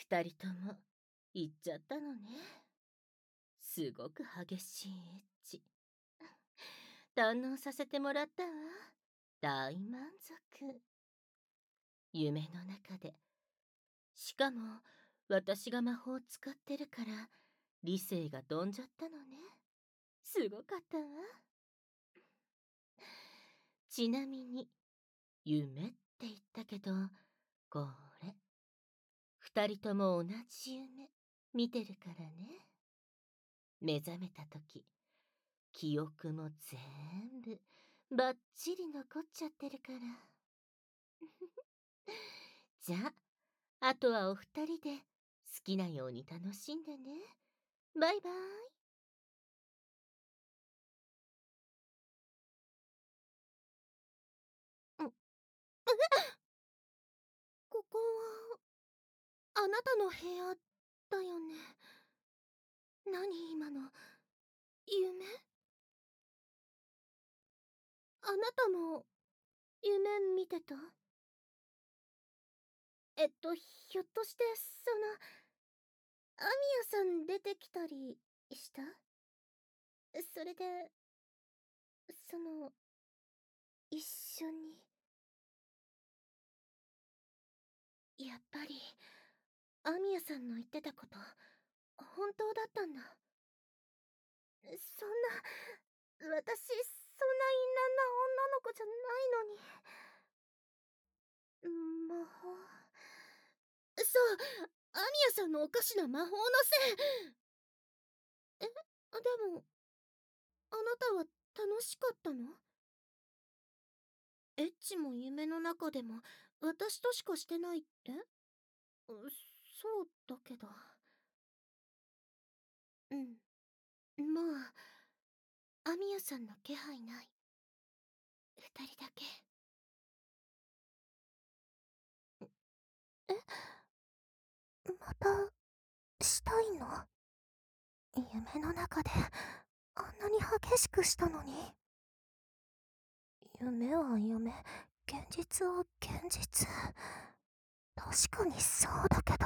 二人とも行っちゃったのね。すごく激しいエッチ。堪能させてもらったわ。大満足。夢の中で。しかも、私が魔法を使ってるから、理性が飛んじゃったのね。すごかったわ。ちなみに、夢って言ったけど、これ。二人とも同じ夢、見てるからね。目覚めた時、記憶も全部、ばっちり残っちゃってるから。じゃあ、あとはお二人で好きなように楽しんでね。バイバイ。んここは、あなたの部屋だよね。何今の、夢？あなたも、夢見てた？ひょっとして、アミヤさん出てきたりした？それで、一緒に。やっぱり、アミヤさんの言ってたこと、本当だったんだ。そんな、私、そんな陰軟な女の子じゃないのに。魔法。そう、アミヤさんのおかしな魔法のせい。でも、あなたは楽しかったの？エッチも夢の中でも、私としかしてないって？そうだけど。うん。もう、アミヤさんの気配ない。二人だけ。え、また、したいの？夢の中で、あんなに激しくしたのに。夢は夢、現実は現実。確かにそうだけど。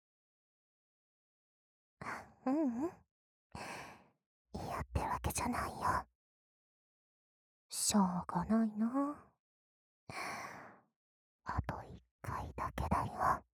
ううん。嫌ってわけじゃないよ。しょうがないな。あと一回だけだよ。